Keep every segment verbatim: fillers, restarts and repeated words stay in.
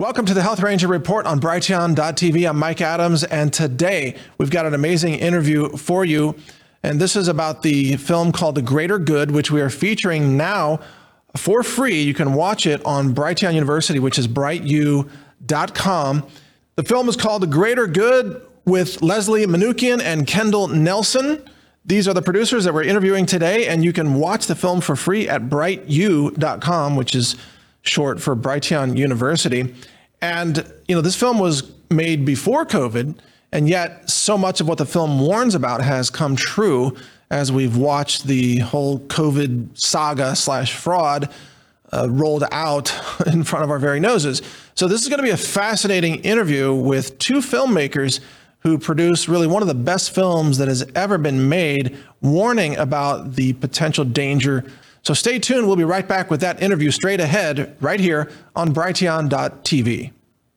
Welcome to the Health Ranger Report on Brighteon dot T V. I'm Mike Adams, and today we've got an amazing interview for you. And this is about the film called The Greater Good, which we are featuring now for free. You can watch it on Brighteon University, which is bright u dot com. The film is called The Greater Good with Leslie Manookian and Kendall Nelson. These are the producers that we're interviewing today, and you can watch the film for free at bright u dot com, which is short for Brighteon University. And, you know, this film was made before COVID, and yet so much of what the film warns about has come true as we've watched the whole COVID saga slash fraud uh, rolled out in front of our very noses. So this is going to be a fascinating interview with two filmmakers who produce really one of the best films that has ever been made, warning about the potential danger. So stay tuned. We'll be right back with that interview straight ahead right here on Brighteon dot T V.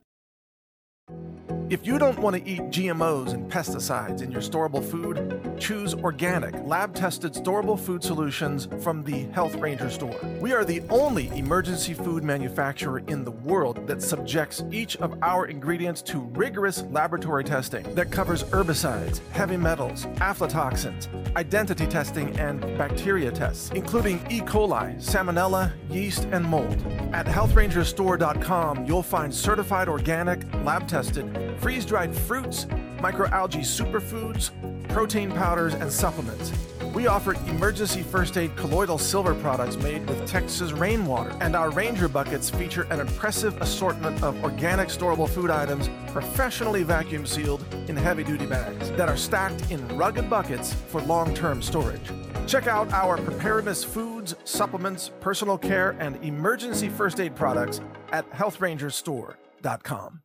If you don't want to eat G M Os and pesticides in your storable food, choose organic, lab-tested storable food solutions from the Health Ranger store. We are the only emergency food manufacturer in the world that subjects each of our ingredients to rigorous laboratory testing that covers herbicides, heavy metals, aflatoxins, identity testing, and bacteria tests, including E. coli, salmonella, yeast, and mold. At health ranger store dot com, you'll find certified organic, lab-tested, freeze-dried fruits, microalgae superfoods, protein powders, and supplements. We offer emergency first aid colloidal silver products made with Texas rainwater, and our Ranger buckets feature an impressive assortment of organic storable food items professionally vacuum sealed in heavy-duty bags that are stacked in rugged buckets for long-term storage. Check out our preparedness foods, supplements, personal care, and emergency first aid products at health ranger store dot com.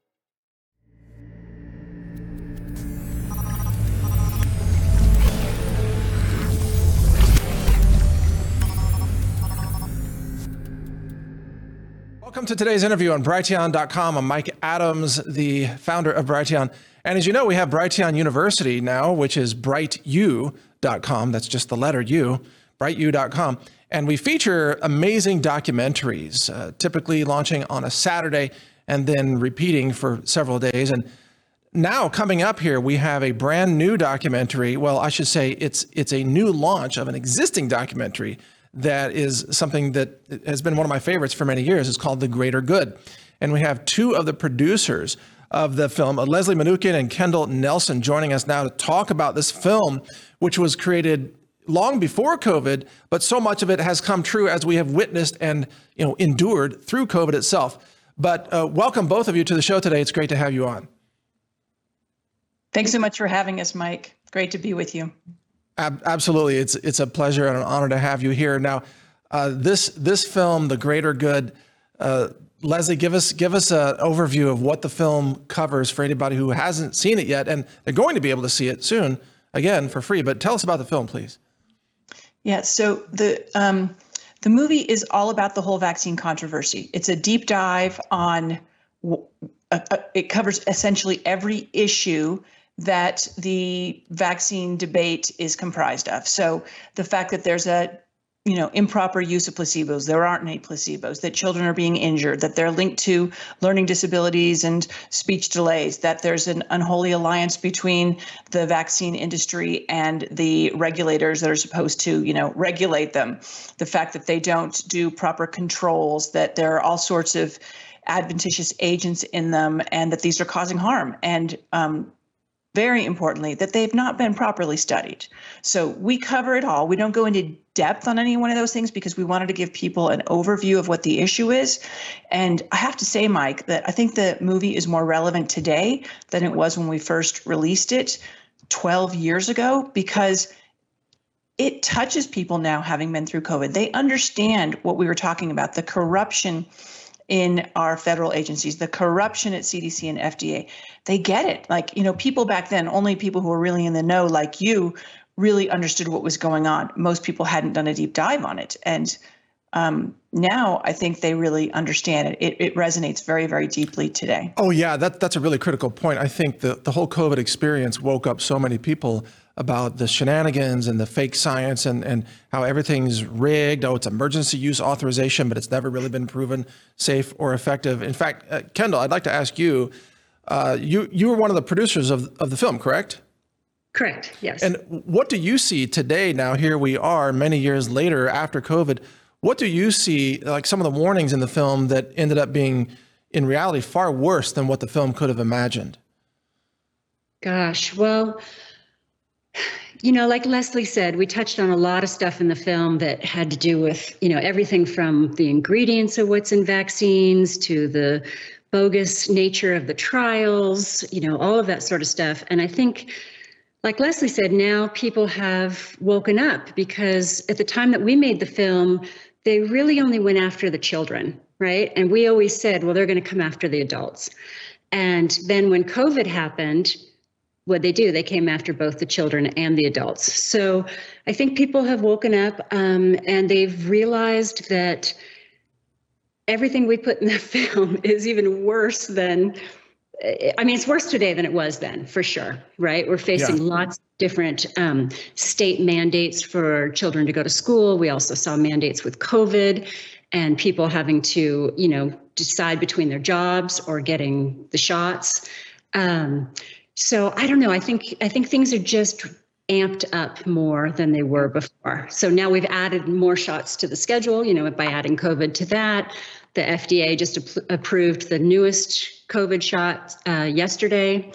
Welcome to today's interview on Brighteon dot com. I'm Mike Adams, the founder of Brighteon. And as you know, we have Brighteon University now, which is bright u dot com. That's just the letter U, bright u dot com. And we feature amazing documentaries, uh, typically launching on a Saturday and then repeating for several days. And now coming up here, we have a brand new documentary. Well, I should say it's it's a new launch of an existing documentary that is something that has been one of my favorites for many years. It's called The Greater Good. And we have two of the producers of the film, Leslie Manookian and Kendall Nelson, joining us now to talk about this film, which was created long before COVID, but so much of it has come true as we have witnessed and, you know, endured through COVID itself. But uh, welcome both of you to the show today. It's great to have you on. Thanks so much for having us, Mike. Great to be with you. Absolutely. It's it's a pleasure and an honor to have you here. Now, uh, this this film, The Greater Good, uh, Leslie, give us give us an overview of what the film covers for anybody who hasn't seen it yet, and they're going to be able to see it soon, again, for free. But tell us about the film, please. Yeah, so the um, the movie is all about the whole vaccine controversy. It's a deep dive on, uh, uh, it covers essentially every issue that the vaccine debate is comprised of. So the fact that there's a, you know, improper use of placebos, there aren't any placebos, that children are being injured, that they're linked to learning disabilities and speech delays, that there's an unholy alliance between the vaccine industry and the regulators that are supposed to, you know, regulate them. The fact that they don't do proper controls, that there are all sorts of adventitious agents in them, and that these are causing harm. And, um, very importantly, that they've not been properly studied. So we cover it all. We don't go into depth on any one of those things because we wanted to give people an overview of what the issue is. And I have to say, Mike, that I think the movie is more relevant today than it was when we first released it twelve years ago, because it touches people now having been through COVID. They understand what we were talking about, the corruption in our federal agencies, the corruption at C D C and F D A. They get it. Like, you know, people back then, only people who were really in the know, like you, really understood what was going on. Most people hadn't done a deep dive on it. And um, now I think they really understand it. it. It resonates very, very deeply today. Oh, yeah, that, that's a really critical point. I think the, the whole COVID experience woke up so many people about the shenanigans and the fake science and, and how everything's rigged. Oh, it's emergency use authorization, but it's never really been proven safe or effective. In fact, uh, Kendall, I'd like to ask you, uh, you, you were one of the producers of, of the film, correct? Correct, yes. And what do you see today? Now, here we are many years later after COVID. What do you see, like some of the warnings in the film that ended up being, in reality, far worse than what the film could have imagined? Gosh, well, you know, like Leslie said, we touched on a lot of stuff in the film that had to do with, you know, everything from the ingredients of what's in vaccines to the bogus nature of the trials, you know, all of that sort of stuff. And I think, like Leslie said, now people have woken up, because at the time that we made the film, they really only went after the children, right? And we always said, well, they're going to come after the adults. And then when COVID happened, what they do, they came after both the children and the adults. So I think people have woken up um, and they've realized that everything we put in the film is even worse than, I mean, it's worse today than it was then, for sure, right? We're facing yeah. lots of different um, state mandates for children to go to school. We also saw mandates with COVID and people having to, you know, decide between their jobs or getting the shots. Um, So I don't know. I think I think things are just amped up more than they were before. So now we've added more shots to the schedule, you know, by adding COVID to that. The F D A just ap- approved the newest COVID shot uh, yesterday.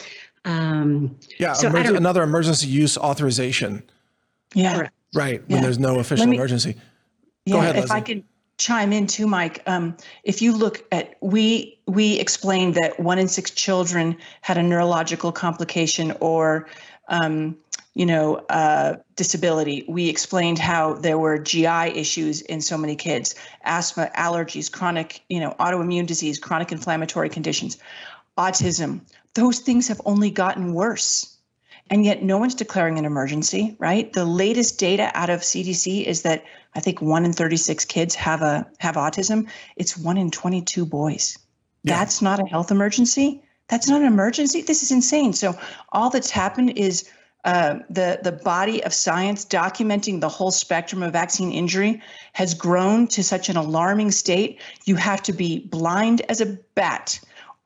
Um, yeah, so emerg- another emergency use authorization. Yeah. Correct. Right, yeah. when there's no official me, emergency. Yeah, Go ahead, if Leslie. I could chime in too, Mike. Um, if you look at, we we explained that one in six children had a neurological complication or, um, you know, uh, disability. We explained how there were G I issues in so many kids, asthma, allergies, chronic, you know, autoimmune disease, chronic inflammatory conditions, autism. Those things have only gotten worse. And yet no one's declaring an emergency, right? The latest data out of C D C is that I think one in thirty-six kids have a have autism. It's one in twenty-two boys. Yeah. That's not a health emergency. That's not an emergency. This is insane. So all that's happened is uh, the, the body of science documenting the whole spectrum of vaccine injury has grown to such an alarming state. You have to be blind as a bat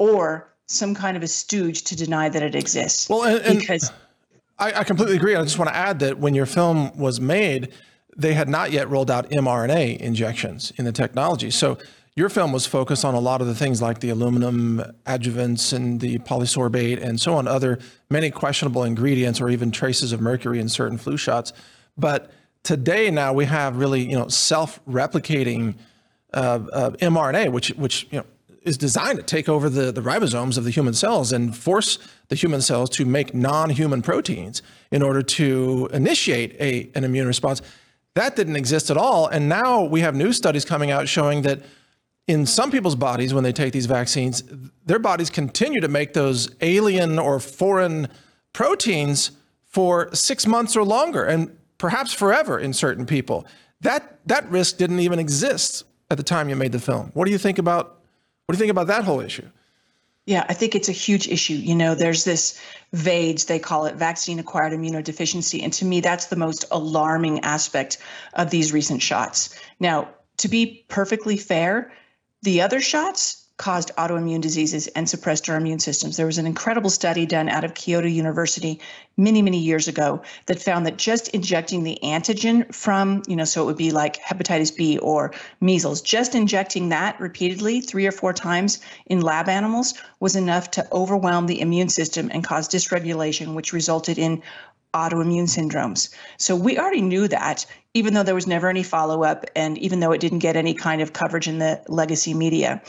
or some kind of a stooge to deny that it exists. Well, and, and because I, I completely agree. I just want to add that when your film was made, they had not yet rolled out mRNA injections in the technology. So your film was focused on a lot of the things like the aluminum adjuvants and the polysorbate and so on, other many questionable ingredients or even traces of mercury in certain flu shots. But today now we have really, you know, self-replicating uh, uh, mRNA, which, which, you know, is designed to take over the, the ribosomes of the human cells and force the human cells to make non-human proteins in order to initiate a, an immune response. That didn't exist at all. And now we have new studies coming out showing that in some people's bodies, when they take these vaccines, their bodies continue to make those alien or foreign proteins for six months or longer, and perhaps forever in certain people. That, that risk didn't even exist at the time you made the film. What do you think about What do you think about that whole issue? Yeah, I think it's a huge issue. You know, there's this V A I D S, they call it, vaccine-acquired immunodeficiency. And to me, that's the most alarming aspect of these recent shots. Now, to be perfectly fair, the other shots caused autoimmune diseases and suppressed our immune systems. There was an incredible study done out of Kyoto University many, many years ago that found that just injecting the antigen from, you know, so it would be like hepatitis B or measles, just injecting that repeatedly three or four times in lab animals was enough to overwhelm the immune system and cause dysregulation, which resulted in autoimmune syndromes. So we already knew that, even though there was never any follow-up and even though it didn't get any kind of coverage in the legacy media.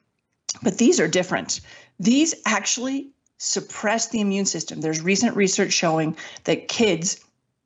But these are different. These actually suppress the immune system. There's recent research showing that kids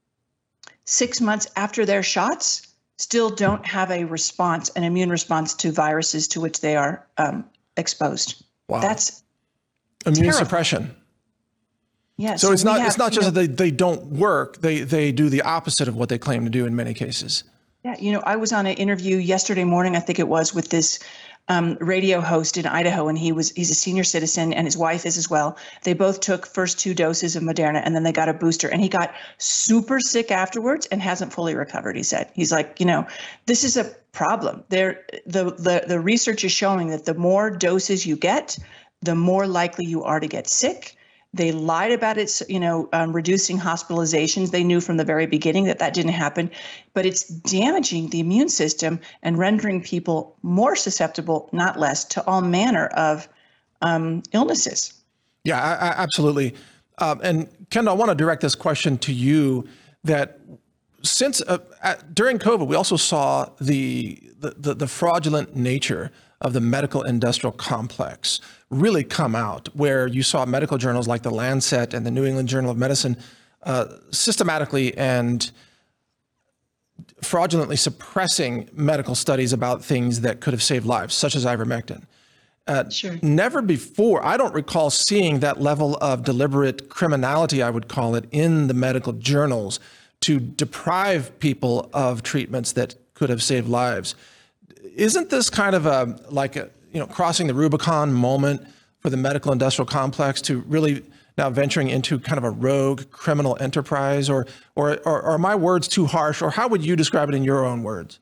six months after their shots still don't have a response, an immune response to viruses to which they are um, exposed. Wow. That's immune terrible. suppression. Yeah. So, so it's not have, it's not just know, that they, they don't work. They they do the opposite of what they claim to do in many cases. Yeah, you know, I was on an interview yesterday morning, I think it was, with this um, radio host in Idaho, and he was he's a senior citizen, and his wife is as well. They both took first two doses of Moderna, and then they got a booster, and he got super sick afterwards and hasn't fully recovered. He said, he's like, you know, this is a problem. There, the the the research is showing that the more doses you get, the more likely you are to get sick. They lied about it, you know, um, reducing hospitalizations. They knew from the very beginning that that didn't happen, but it's damaging the immune system and rendering people more susceptible, not less, to all manner of um, illnesses. Yeah, I, I, absolutely. Um, and Kendall, I want to direct this question to you. That since uh, at, during COVID, we also saw the, the the the fraudulent nature of the medical industrial complex really come out, where you saw medical journals like the Lancet and the New England Journal of Medicine uh, systematically and fraudulently suppressing medical studies about things that could have saved lives, such as ivermectin. Uh, Sure. Never before, I don't recall seeing that level of deliberate criminality, I would call it, in the medical journals to deprive people of treatments that could have saved lives. Isn't this kind of a like a you know crossing the Rubicon moment for the medical industrial complex to really now venturing into kind of a rogue criminal enterprise, or or, or are my words too harsh, or how would you describe it in your own words?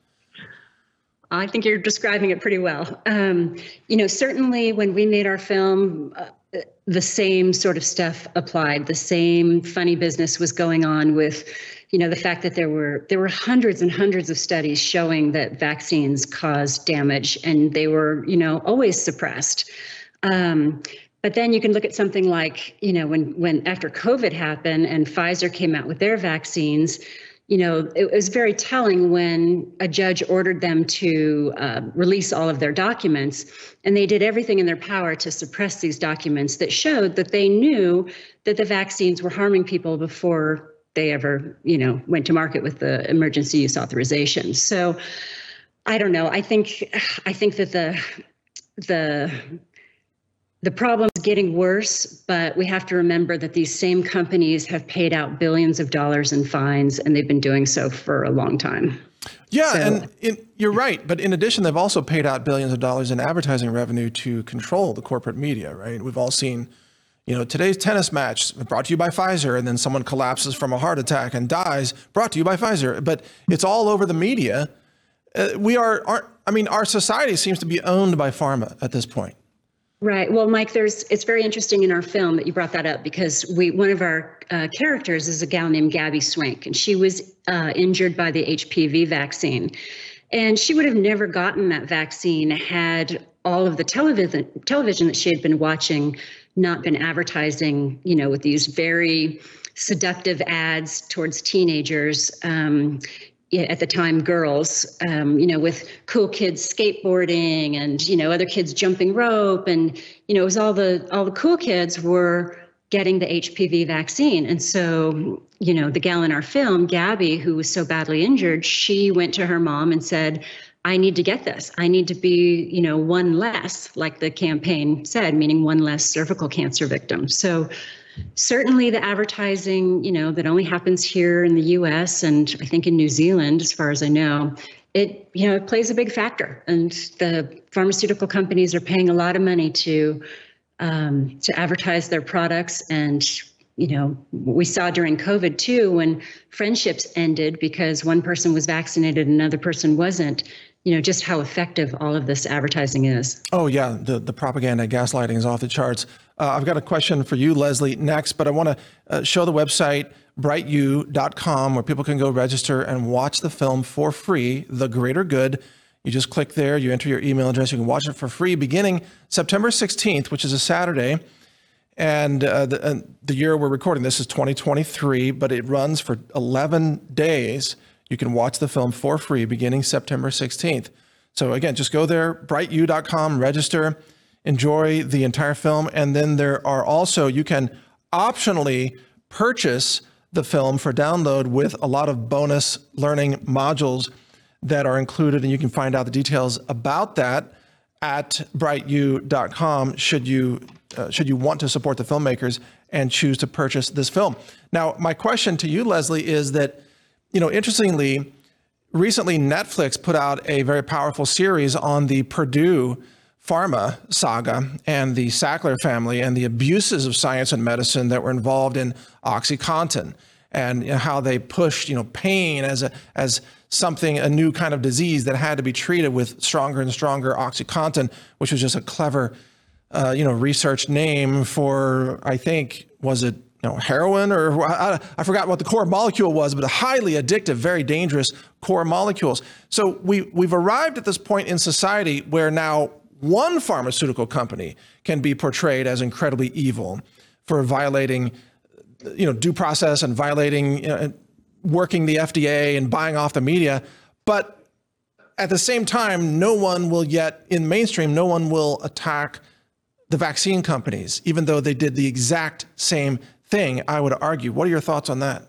I think you're describing it pretty well. Um, you know, certainly when we made our film, uh, the same sort of stuff applied. The same funny business was going on with, you know, the fact that there were there were hundreds and hundreds of studies showing that vaccines cause damage, and they were, you know, always suppressed. Um, but then you can look at something like, you know, when when after COVID happened and Pfizer came out with their vaccines, you know, it was very telling when a judge ordered them to uh, release all of their documents, and they did everything in their power to suppress these documents that showed that they knew that the vaccines were harming people before they ever, you know, went to market with the emergency use authorization. So I don't know. I think I think that the the The problem is getting worse, but we have to remember that these same companies have paid out billions of dollars in fines, and they've been doing so for a long time. Yeah, So- and in, you're right. But in addition, they've also paid out billions of dollars in advertising revenue to control the corporate media, right? We've all seen, you know, today's tennis match brought to you by Pfizer, and then someone collapses from a heart attack and dies, brought to you by Pfizer. But it's all over the media. Uh, we are, are, I mean, our society seems to be owned by pharma at this point. Right. Well, Mike, there's it's very interesting in our film that you brought that up, because we one of our uh, characters is a gal named Gabby Swink, and she was uh, injured by the H P V vaccine. And she would have never gotten that vaccine had all of the television television that she had been watching not been advertising, you know, with these very seductive ads towards teenagers. Um, at the time, girls, um, you know, with cool kids skateboarding and, you know, other kids jumping rope. And, you know, it was all the all the cool kids were getting the H P V vaccine. And so, you know, the gal in our film, Gabby, who was so badly injured, she went to her mom and said, I need to get this. I need to be, you know, one less, like the campaign said, meaning one less cervical cancer victim. So certainly the advertising, you know, that only happens here in the U S and I think in New Zealand, as far as I know, it, you know, it plays a big factor. And the pharmaceutical companies are paying a lot of money to um, to advertise their products. And, you know, we saw during COVID too, when friendships ended because one person was vaccinated and another person wasn't, you know, just how effective all of this advertising is. Oh, yeah. The, the propaganda, gaslighting is off the charts. Uh, I've got a question for you, Leslie, next, but I want to uh, show the website, bright u dot com, where people can go register and watch the film for free, The Greater Good. You just click there, you enter your email address, you can watch it for free beginning September sixteenth, which is a Saturday. And uh, the, uh, the year we're recording this is twenty twenty-three, but it runs for eleven days. You can watch the film for free beginning September sixteenth. So again, just go there, bright u dot com, register, enjoy the entire film. And then there are also, you can optionally purchase the film for download with a lot of bonus learning modules that are included. And you can find out the details about that at bright u dot com should you uh, should you want to support the filmmakers and choose to purchase this film. Now, my question to you, Leslie, is that, you know, interestingly, recently Netflix put out a very powerful series on the Purdue Pharma saga and the Sackler family and the abuses of science and medicine that were involved in OxyContin, and you know, how they pushed, you know, pain as a as something, a new kind of disease that had to be treated with stronger and stronger OxyContin, which was just a clever, uh, you know, research name for, I think, was it, you know, heroin, or I, I forgot what the core molecule was, but a highly addictive, very dangerous core molecules. So we we've arrived at this point in society where now one pharmaceutical company can be portrayed as incredibly evil for violating, you know, due process and violating, you know, working the F D A and buying off the media. But at the same time, no one will yet, in mainstream, no one will attack the vaccine companies, even though they did the exact same thing, I would argue. What are your thoughts on that?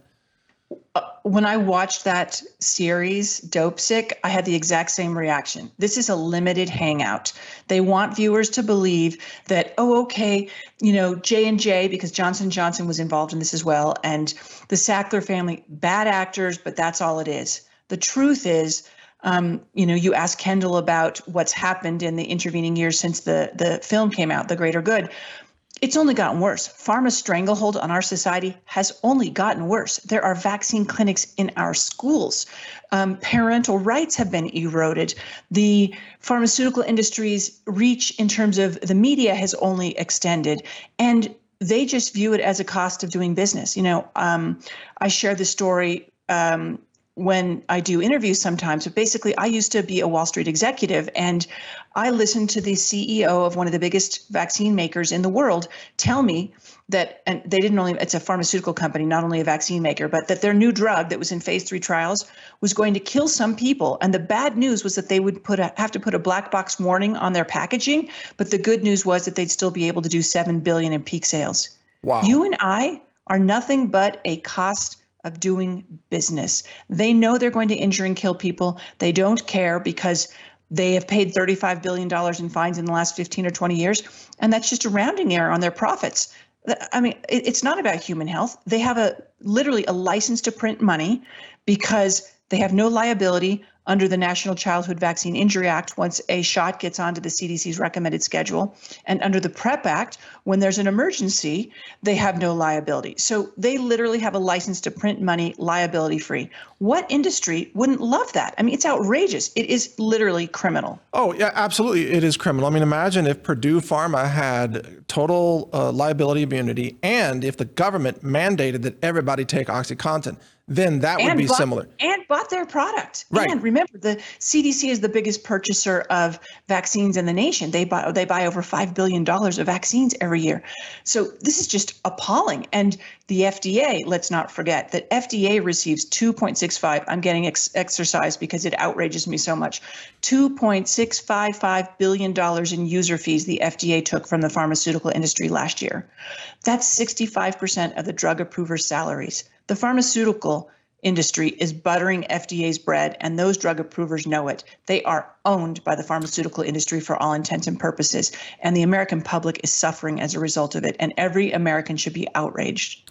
When I watched that series, Dope Sick, I had the exact same reaction. This is a limited hangout. They want viewers to believe that, oh, okay, you know, J and J, because Johnson and Johnson was involved in this as well, and the Sackler family, bad actors, but that's all it is. The truth is, um, you know, you asked Kendall about what's happened in the intervening years since the, the film came out, The Greater Good. It's only gotten worse. Pharma's stranglehold on our society has only gotten worse. There are vaccine clinics in our schools. Um, parental rights have been eroded. The pharmaceutical industry's reach in terms of the media has only extended. And they just view it as a cost of doing business. You know, um, I share the story um, when I do interviews sometimes, but basically I used to be a Wall Street executive, and I listened to the C E O of one of the biggest vaccine makers in the world tell me that, and they didn't only, it's a pharmaceutical company, not only a vaccine maker, but that their new drug that was in phase three trials was going to kill some people. And the bad news was that they would put a, have to put a black box warning on their packaging. But the good news was that they'd still be able to do seven billion in peak sales. Wow. You and I are nothing but a cost of doing business. They know they're going to injure and kill people. They don't care because they have paid thirty-five billion dollars in fines in the last fifteen or twenty years. And that's just a rounding error on their profits. I mean, it's not about human health. They have a literally a license to print money because they have no liability under the National Childhood Vaccine Injury Act once a shot gets onto the C D C's recommended schedule. And under the PrEP Act, when there's an emergency, they have no liability. So they literally have a license to print money liability free. What industry wouldn't love that? I mean, it's outrageous. It is literally criminal. Oh, yeah, absolutely. It is criminal. I mean, imagine if Purdue Pharma had total uh, liability immunity, and if the government mandated that everybody take OxyContin, then that would and be bought, similar. And bought their product. Right. And remember, the C D C is the biggest purchaser of vaccines in the nation. They buy they buy over five billion dollars of vaccines every year. So this is just appalling. And the F D A, let's not forget that F D A receives two point six five. I'm getting ex- exercise because it outrages me so much. two point six five five billion dollars in user fees the F D A took from the pharmaceutical industry last year. That's sixty-five percent of the drug approvers' salaries. The pharmaceutical industry is buttering F D A's bread, and those drug approvers know it. They are owned by the pharmaceutical industry for all intents and purposes, and the American public is suffering as a result of it, and every American should be outraged.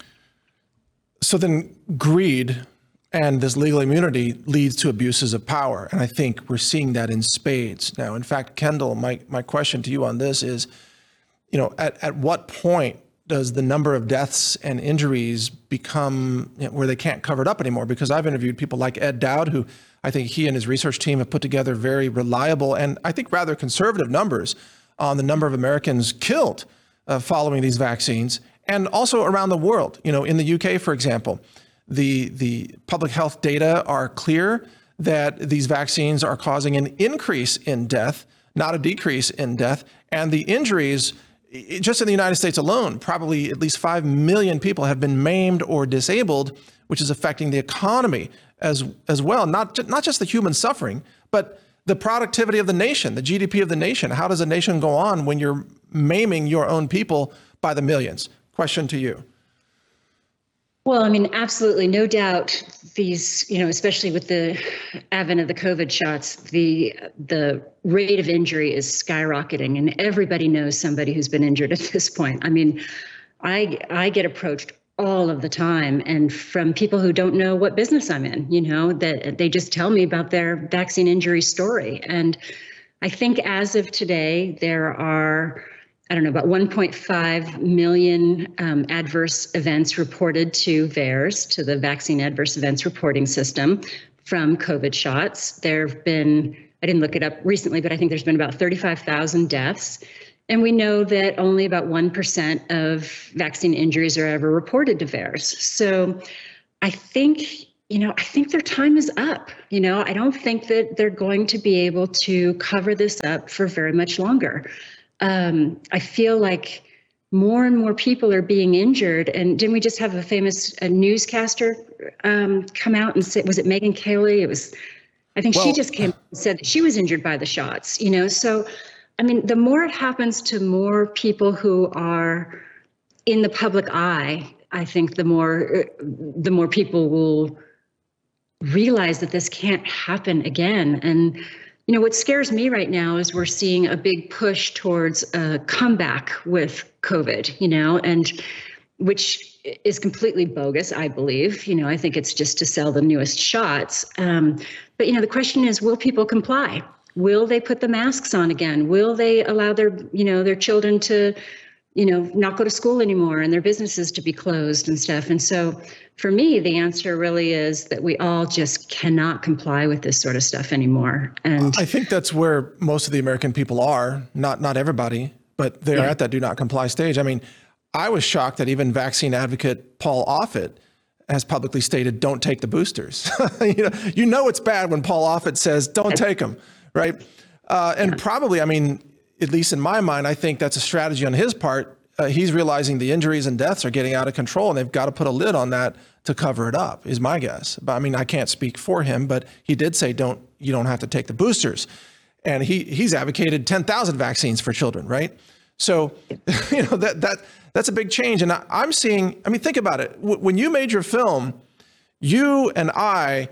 So then greed and this legal immunity leads to abuses of power, and I think we're seeing that in spades now. In fact, Kendall, my, my question to you on this is, you know, at, at what point does the number of deaths and injuries become, you know, where they can't cover it up anymore? Because I've interviewed people like Ed Dowd, who I think he and his research team have put together very reliable and I think rather conservative numbers on the number of Americans killed uh, following these vaccines, and also around the world. You know, in the U K, for example, the the public health data are clear that these vaccines are causing an increase in death, not a decrease in death, and the injuries, just in the United States alone, probably at least five million people have been maimed or disabled, which is affecting the economy as as well. Not, ju- not just the human suffering, but the productivity of the nation, the G D P of the nation. How does a nation go on when you're maiming your own people by the millions? Question to you. Well, I mean, absolutely, no doubt. These, you know, especially with the advent of the COVID shots, the the rate of injury is skyrocketing, and everybody knows somebody who's been injured at this point. I mean, I I get approached all of the time, and from people who don't know what business I'm in, you know, that they just tell me about their vaccine injury story. And I think as of today, there are, I don't know, about one point five million um, adverse events reported to V A E R S, to the Vaccine Adverse Events Reporting System, from COVID shots. There have been, I didn't look it up recently, but I think there's been about thirty-five thousand deaths. And we know that only about one percent of vaccine injuries are ever reported to V A E R S. So I think, you know, I think their time is up. You know, I don't think that they're going to be able to cover this up for very much longer. Um, I feel like more and more people are being injured. And didn't we just have a famous a newscaster um, come out and say, was it Megyn Kelly? It was, I think well, she just came and said that she was injured by the shots, you know? So, I mean, the more it happens to more people who are in the public eye, I think the more, the more people will realize that this can't happen again. And, you know, what scares me right now is we're seeing a big push towards a comeback with COVID, you know, and which is completely bogus, I believe. You know, I think it's just to sell the newest shots. Um, but, you know, the question is, will people comply? Will they put the masks on again? Will they allow their, you know, their children to, you know, not go to school anymore and their businesses to be closed and stuff? And so for me, the answer really is that we all just cannot comply with this sort of stuff anymore. And I think that's where most of the American people are, not not everybody, but they're yeah. at that do not comply stage. I mean, I was shocked that even vaccine advocate Paul Offit has publicly stated, don't take the boosters. you know, you know it's bad when Paul Offit says, don't take them, right? Uh, and yeah. probably, I mean, at least in my mind, I think that's a strategy on his part. Uh, he's realizing the injuries and deaths are getting out of control, and they've got to put a lid on that to cover it up, is my guess. But I mean, I can't speak for him, but he did say, don't, you don't have to take the boosters. And he he's advocated ten thousand vaccines for children, right? So, you know, that that that's a big change. And I, I'm seeing, I mean, think about it. W- when you made your film, you and I,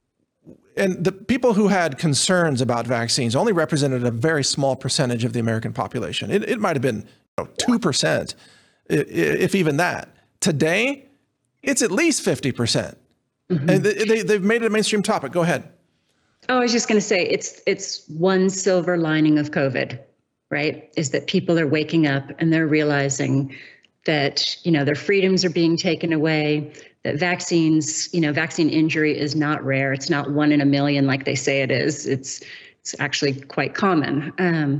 and the people who had concerns about vaccines only represented a very small percentage of the American population. It, it might have been you know, two percent, if even that. Today, it's at least fifty percent. Mm-hmm. And they, they've made it a mainstream topic. Go ahead. Oh, I was just going to say, it's it's one silver lining of COVID, right? Is that people are waking up and they're realizing that, you know, their freedoms are being taken away, that vaccines, you know, vaccine injury is not rare. It's not one in a million like they say it is. It's it's actually quite common. Um,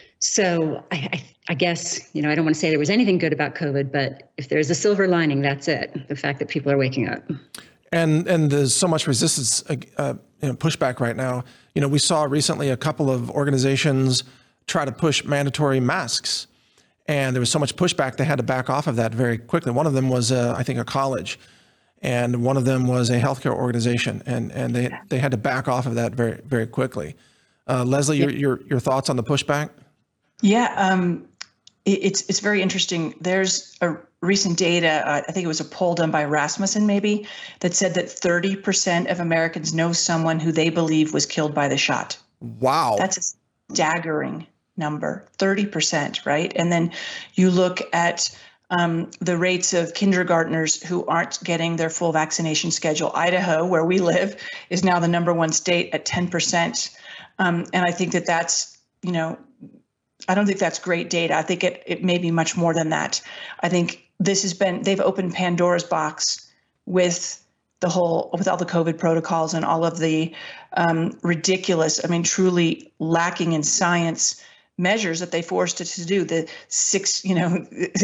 so I, I, I guess, you know, I don't want to say there was anything good about COVID, but if there's a silver lining, that's it. The fact that people are waking up. And and there's so much resistance, uh, you know, pushback right now. You know, we saw recently a couple of organizations try to push mandatory masks, and there was so much pushback they had to back off of that very quickly. One of them was, uh, I think, a college, and one of them was a healthcare organization, and and they they had to back off of that very very quickly. Uh, Leslie, your your your thoughts on the pushback? Yeah, um, it, it's it's very interesting. There's a recent data, uh, I think it was a poll done by Rasmussen maybe, that said that thirty percent of Americans know someone who they believe was killed by the shot. Wow. That's a staggering number, thirty percent, right? And then you look at um, the rates of kindergartners who aren't getting their full vaccination schedule. Idaho, where we live, is now the number one state at ten percent. Um, and I think that that's, you know, I don't think that's great data. I think it, it may be much more than that. I think this has been, they've opened Pandora's box with the whole, with all the COVID protocols and all of the um, ridiculous, I mean, truly lacking in science measures that they forced us to do. The six, you know,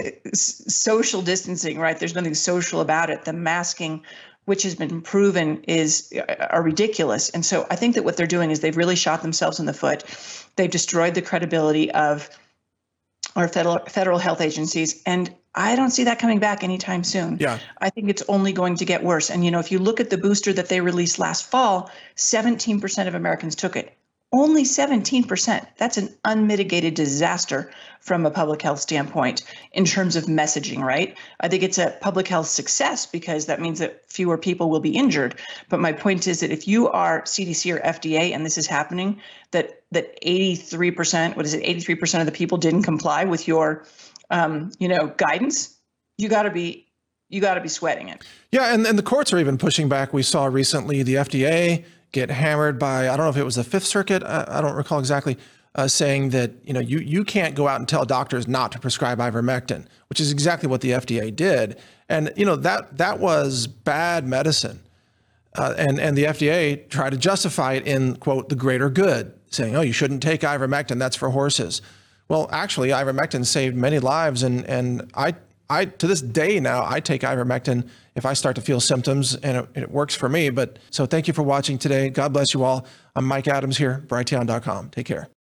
social distancing, right? There's nothing social about it. The masking, which has been proven is are ridiculous. And so I think that what they're doing is they've really shot themselves in the foot. They've destroyed the credibility of our federal federal health agencies. And I don't see that coming back anytime soon. Yeah. I think it's only going to get worse. And, you know, if you look at the booster that they released last fall, seventeen percent of Americans took it. Only seventeen percent. That's an unmitigated disaster from a public health standpoint in terms of messaging, right? I think it's a public health success because that means that fewer people will be injured. But my point is that if you are C D C or F D A and this is happening, that that eighty-three percent, what is it, eighty-three percent of the people didn't comply with your, um, you know, guidance, you got to be you got to be sweating it. Yeah, and, and the courts are even pushing back. We saw recently the F D A get hammered by, I don't know if it was the Fifth Circuit, I, I don't recall exactly, uh, saying that, you know, you, you can't go out and tell doctors not to prescribe ivermectin, which is exactly what the F D A did. And, you know, that that was bad medicine. Uh, and, and the F D A tried to justify it in, quote, the greater good, saying, oh, you shouldn't take ivermectin, that's for horses. Well, actually, ivermectin saved many lives, and and I I to this day now I take ivermectin if I start to feel symptoms, and it, it works for me. But so thank you for watching today. God bless you all. I'm Mike Adams here, Brighteon dot com. Take care.